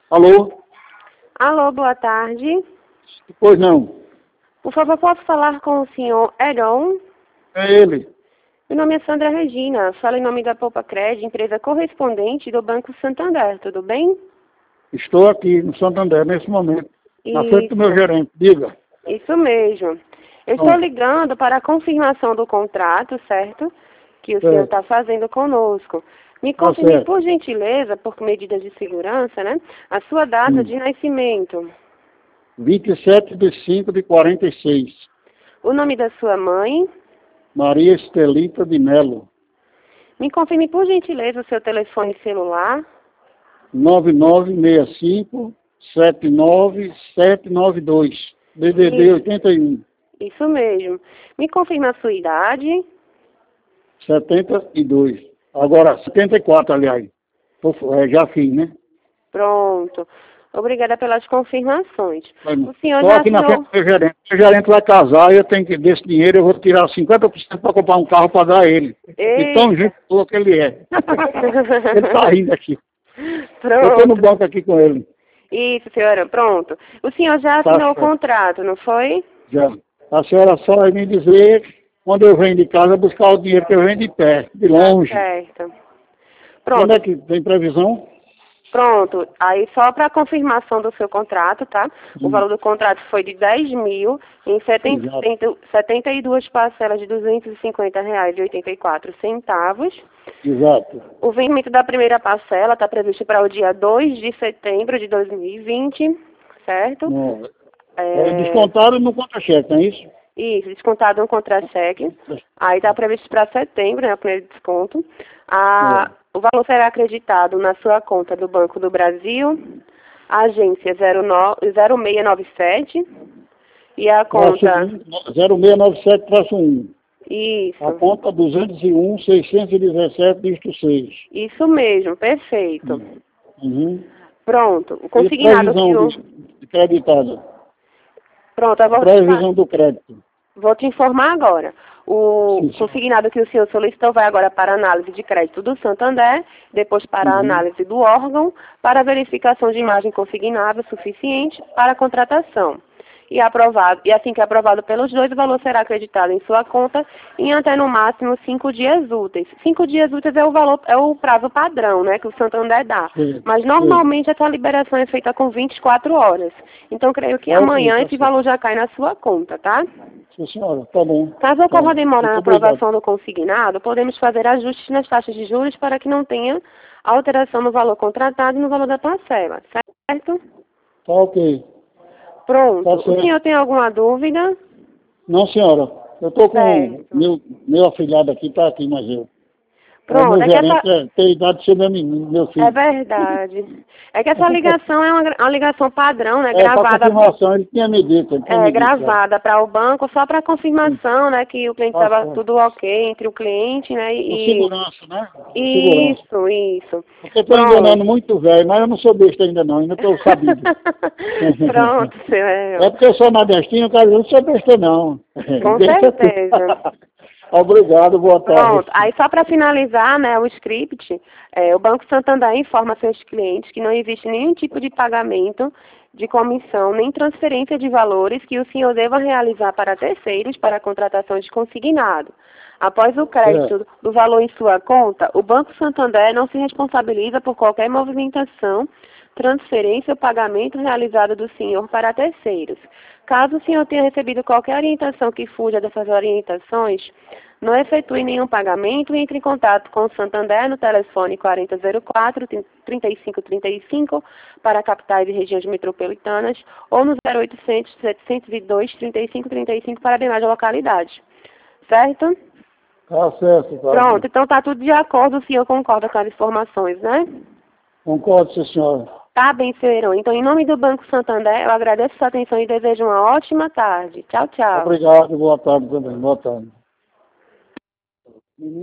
Alô? Alô, boa tarde. Pois não. Por favor, posso falar com o senhor Heron? É ele. Meu nome é Sandra Regina. Falo em nome da Poupa Cred, empresa correspondente do Banco Santander. Tudo bem? Estou aqui no Santander nesse momento. Na frente do meu Isso, gerente. Diga. isso mesmo. Eu estou ligando para a confirmação do contrato, certo? Que o senhor está fazendo conosco. Me confirme, certo. por gentileza, por medidas de segurança, né? A sua data de nascimento. 27/5/46. O nome da sua mãe. Maria Estelita de Melo. Me confirme, por gentileza, o seu telefone celular. 9965-79792. DDD 81. Isso mesmo. Me confirme a sua idade. 72. Agora, 74, aliás. Já fiz, né? Pronto. Obrigada pelas confirmações. O senhor Estou já aqui na frente assinou... do meu gerente. O gerente vai casar e eu tenho que, desse dinheiro, eu vou tirar 50% para comprar um carro para dar a ele. E tão gente boa que ele é. Ele está rindo aqui. Pronto. Eu estou no banco aqui com ele. Isso, senhora. Pronto. O senhor já assinou o contrato, não foi? Já. A senhora só vai me dizer, quando eu venho de casa, buscar o dinheiro que eu venho de pé, de longe. Certo. Pronto. Quando é que tem previsão? Pronto, aí só para confirmação do seu contrato, tá? O valor do contrato foi de 10 mil em 72 parcelas de R$250,84. Exato. O vencimento da primeira parcela está previsto para o dia 2 de setembro de 2020, certo? Descontado no contra-cheque, não é isso? Isso, descontado no contra-cheque. Aí está previsto para setembro, né, o primeiro desconto. O valor será acreditado na sua conta do Banco do Brasil, agência 0697, e a conta... 0697-1. Isso. A conta 201-617, dígito 6. Isso mesmo, perfeito. Uhum. Pronto, o consignado... de creditada. Pronto, eu vou... Previsão do crédito. Vou te informar agora. O consignado que o senhor solicitou vai agora para a análise de crédito do Santander, depois para a análise do órgão, para a verificação de imagem consignável suficiente para a contratação. E assim que aprovado pelos dois, o valor será acreditado em sua conta em até no máximo 5 dias úteis. 5 dias úteis é o prazo padrão, né, que o Santander dá. Mas normalmente essa liberação é feita com 24 horas. Então creio que amanhã esse valor já cai na sua conta, tá? Sim, senhora, tá bom. Caso ocorra demora na aprovação do consignado, podemos fazer ajustes nas taxas de juros para que não tenha alteração no valor contratado e no valor da parcela, certo? Tá ok. Pronto. Tá, o senhor tem alguma dúvida? Não, senhora. Eu estou com meu afilhado aqui, está aqui, mas eu. Pronto, meu gerente tem idade de ser meu menino, meu filho. É verdade. É que essa ligação é uma ligação padrão, né? Gravada. Para confirmação, ele tinha me dito. Gravada para o banco, só para confirmação, né? Que o cliente estava tudo ok entre o cliente, né? Segurança, né? Isso. Porque eu estou enganando muito velho, mas eu não sou besta ainda não, ainda estou sabido. Pronto, senhor. É porque eu sou nordestino, cara, eu não sou besta não. Com certeza. Obrigado, boa tarde. Pronto, aí só para finalizar, né, o script, o Banco Santander informa seus clientes que não existe nenhum tipo de pagamento de comissão nem transferência de valores que o senhor deva realizar para terceiros para a contratação de consignado. Após o crédito do valor em sua conta, o Banco Santander não se responsabiliza por qualquer movimentação, transferência ou pagamento realizado do senhor para terceiros. Caso o senhor tenha recebido qualquer orientação que fuja dessas orientações, não efetue nenhum pagamento e entre em contato com o Santander no telefone 4004-3535 para capitais e regiões metropolitanas ou no 0800-702-3535 para demais localidades. Certo? Tá certo. Tá. Pronto, então tá tudo de acordo, o senhor concorda com as informações, né? Concordo, sim, senhora. Tá bem, senhor Heron. Então, em nome do Banco Santander, eu agradeço a sua atenção e desejo uma ótima tarde. Tchau, tchau. Obrigado, boa tarde também. Boa tarde.